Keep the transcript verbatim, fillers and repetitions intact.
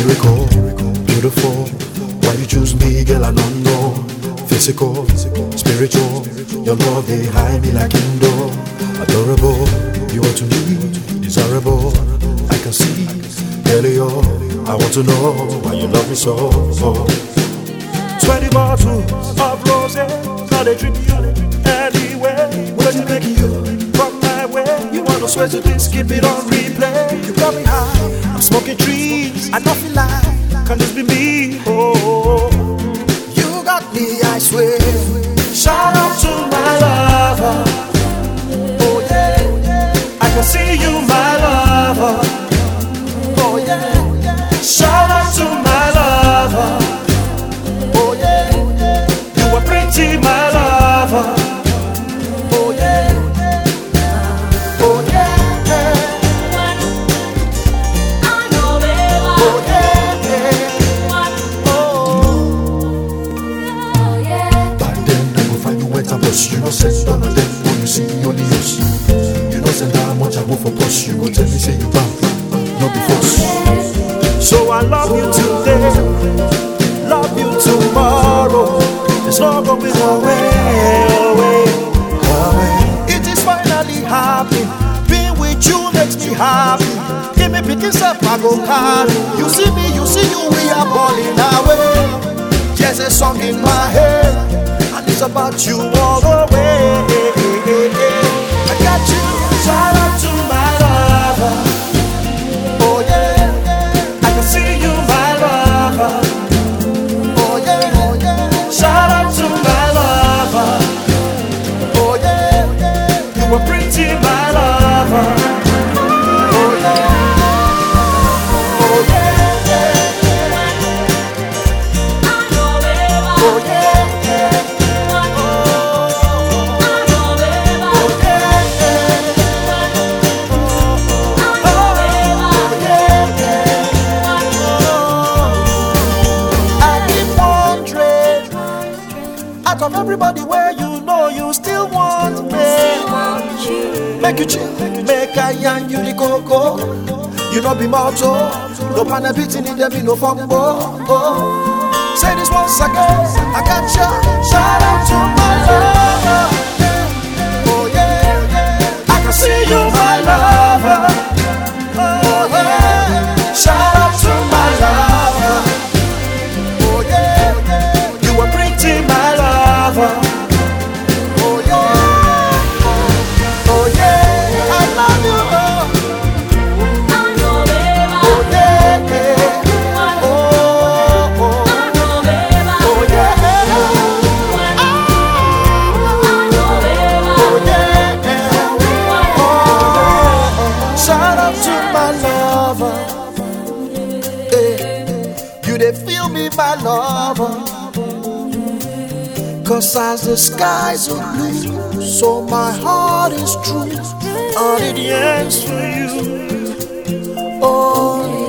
miracle, beautiful. Why you choose me, girl, I don't know. Physical, spiritual, your love they hide me like indoor. Adorable, you are to me, desirable. I can see, earlier. I want to know why you love me so. Twenty bottles of roses, now they drip you anyway. Where's it making you from my way? You wanna swear to this, keep it on replay. You got me high, I'm smoking trees. I don't feel like, can this be me? Oh, you got me, I swear. Shout out to my lover. Oh yeah, I can see you, my lover. Oh yeah. Shout out to my lover. Oh yeah, you are pretty, my lover. Oh yeah, oh yeah, oh yeah. Back then I go find you wet and bust. You know send on a them when you see only you see. You know send how much I go for push. You go tell me say you back, not before. So I love you today, love you tomorrow. It's not going away, away, away. It is finally happy. Being with you makes me happy. Give me picking up, I go carry. You see me, you see you, we are balling away. There's a song in my head, and it's about you all the way. I got you, shout out to my lover. Oh yeah. See you, my lover. Oh yeah, oh yeah. Shout out to my lover. Oh yeah, you were pretty, my lover. Oh yeah, oh yeah, oh yeah. Out of everybody where you know you still want me, make you chill, make I and you the coco. You know be motto, no pan beating in there be no fumble. Oh. Say this once again, I got you. Shout out to my lover. Oh yeah, I can see you, my lover. Oh yeah, shout out to my lover. Oh yeah, you are pretty, my lover. Oh yeah, oh yeah, I love you. Oh yeah, oh oh, oh yeah, oh yeah. Shout out to my lover. Hey, you dey feel me, my lover. Cause as the skies are blue, so my heart is true, and it yearns for you. Oh